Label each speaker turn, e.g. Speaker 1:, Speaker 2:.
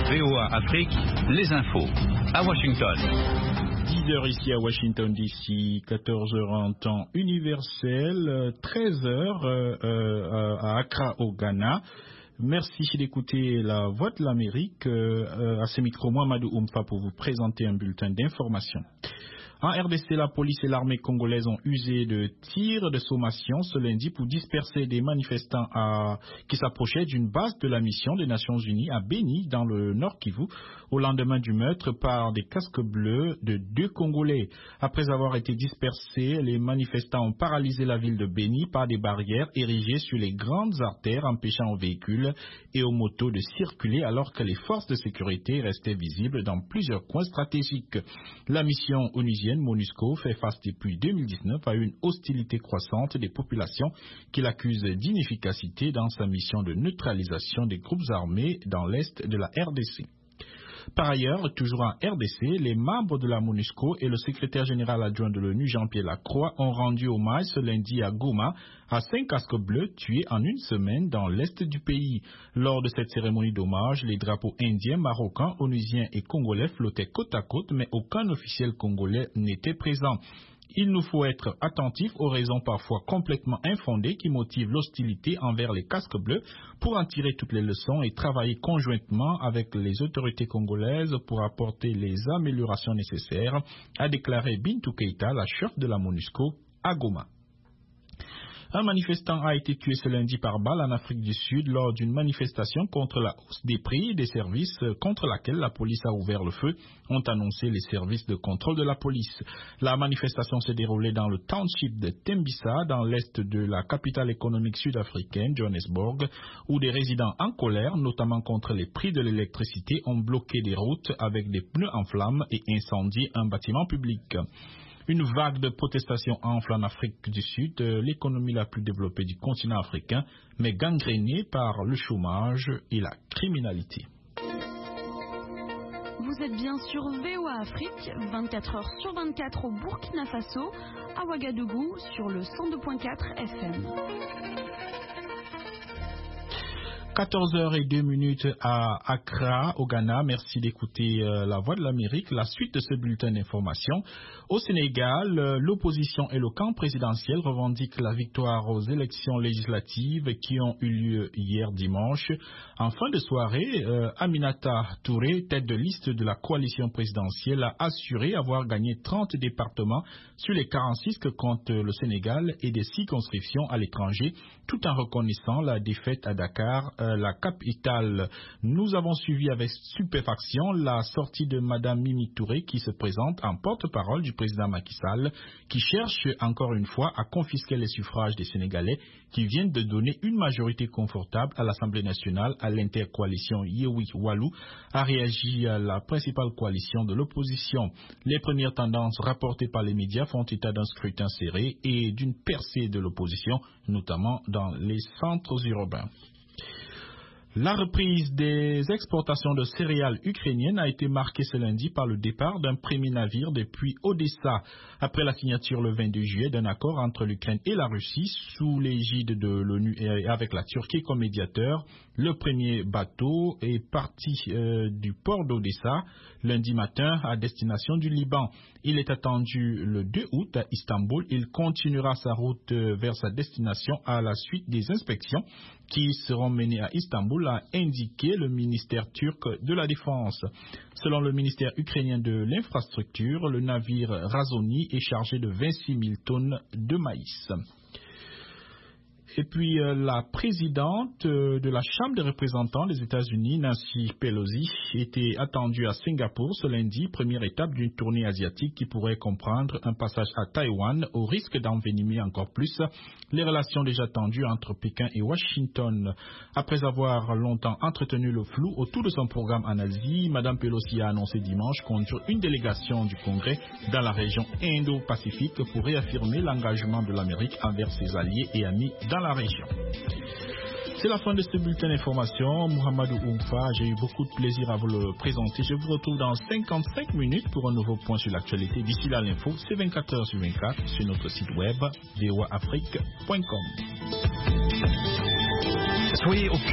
Speaker 1: VOA Afrique, les infos. À Washington.
Speaker 2: 10h ici à Washington DC, 14h en temps universel, 13h à Accra au Ghana. Merci d'écouter la Voix de l'Amérique. À ce micro, Mohamedou Oumfa pour vous présenter un bulletin d'information. En RDC, la police et l'armée congolaise ont usé de tirs de sommation ce lundi pour disperser des manifestants qui s'approchaient d'une base de la mission des Nations Unies à Beni, dans le Nord Kivu, au lendemain du meurtre par des casques bleus de 2 Congolais. Après avoir été dispersés, les manifestants ont paralysé la ville de Beni par des barrières érigées sur les grandes artères, empêchant aux véhicules et aux motos de circuler, alors que les forces de sécurité restaient visibles dans plusieurs coins stratégiques. La mission onusienne MONUSCO fait face depuis 2019 à une hostilité croissante des populations qui l'accusent d'inefficacité dans sa mission de neutralisation des groupes armés dans l'est de la RDC. Par ailleurs, toujours en RDC, les membres de la MONUSCO et le secrétaire général adjoint de l'ONU, Jean-Pierre Lacroix, ont rendu hommage ce lundi à Goma à 5 casques bleus tués en une semaine dans l'est du pays. Lors de cette cérémonie d'hommage, les drapeaux indiens, marocains, onusiens et congolais flottaient côte à côte, mais aucun officiel congolais n'était présent. Il nous faut être attentifs aux raisons parfois complètement infondées qui motivent l'hostilité envers les casques bleus pour en tirer toutes les leçons et travailler conjointement avec les autorités congolaises pour apporter les améliorations nécessaires, a déclaré Bintou Keïta, la chef de la MONUSCO, à Goma. Un manifestant a été tué ce lundi par balle en Afrique du Sud lors d'une manifestation contre la hausse des prix des services contre laquelle la police a ouvert le feu, ont annoncé les services de contrôle de la police. La manifestation s'est déroulée dans le township de Tembisa, dans l'est de la capitale économique sud-africaine, Johannesburg, où des résidents en colère, notamment contre les prix de l'électricité, ont bloqué des routes avec des pneus en flammes et incendié un bâtiment public. Une vague de protestations enfle en Afrique du Sud, l'économie la plus développée du continent africain, mais gangrénée par le chômage et la criminalité.
Speaker 3: Vous êtes bien sur VOA Afrique, 24 heures sur 24 au Burkina Faso, à Ouagadougou, sur le 102.4 FM.
Speaker 2: 14h02 à Accra, au Ghana. Merci d'écouter la Voix de l'Amérique. La suite de ce bulletin d'information. Au Sénégal, l'opposition et le camp présidentiel revendiquent la victoire aux élections législatives qui ont eu lieu hier dimanche. En fin de soirée, Aminata Touré, tête de liste de la coalition présidentielle, a assuré avoir gagné 30 départements sur les 46 que compte le Sénégal et des circonscriptions à l'étranger, tout en reconnaissant la défaite à Dakar, la capitale. Nous avons suivi avec stupéfaction la sortie de Madame Mimi Touré qui se présente en porte-parole du président Macky Sall, qui cherche encore une fois à confisquer les suffrages des Sénégalais qui viennent de donner une majorité confortable à l'Assemblée nationale à l'intercoalition Yewwi-Wallu, a réagi à la principale coalition de l'opposition. Les premières tendances rapportées par les médias font état d'un scrutin serré et d'une percée de l'opposition, notamment dans les centres urbains. La reprise des exportations de céréales ukrainiennes a été marquée ce lundi par le départ d'un premier navire depuis Odessa. Après la signature le 22 juillet d'un accord entre l'Ukraine et la Russie sous l'égide de l'ONU et avec la Turquie comme médiateur, le premier bateau est parti du port d'Odessa lundi matin à destination du Liban. Il est attendu le 2 août à Istanbul. Il continuera sa route vers sa destination à la suite des inspections qui seront menées à Istanbul, a indiqué le ministère turc de la Défense. Selon le ministère ukrainien de l'Infrastructure, le navire Razoni est chargé de 26 000 tonnes de maïs. Et puis la présidente de la Chambre des représentants des États-Unis, Nancy Pelosi, était attendue à Singapour ce lundi, première étape d'une tournée asiatique qui pourrait comprendre un passage à Taïwan au risque d'envenimer encore plus les relations déjà tendues entre Pékin et Washington. Après avoir longtemps entretenu le flou autour de son programme en Asie, Mme Pelosi a annoncé dimanche conduire une délégation du Congrès dans la région Indo-Pacifique pour réaffirmer l'engagement de l'Amérique envers ses alliés et amis dans la région. C'est la fin de ce bulletin d'information. Mohamedou Oumfa, j'ai eu beaucoup de plaisir à vous le présenter. Je vous retrouve dans 55 minutes pour un nouveau point sur l'actualité. D'ici là, l'info, c'est 24 heures sur 24 sur notre site web voaafrique.com.
Speaker 1: Soyez au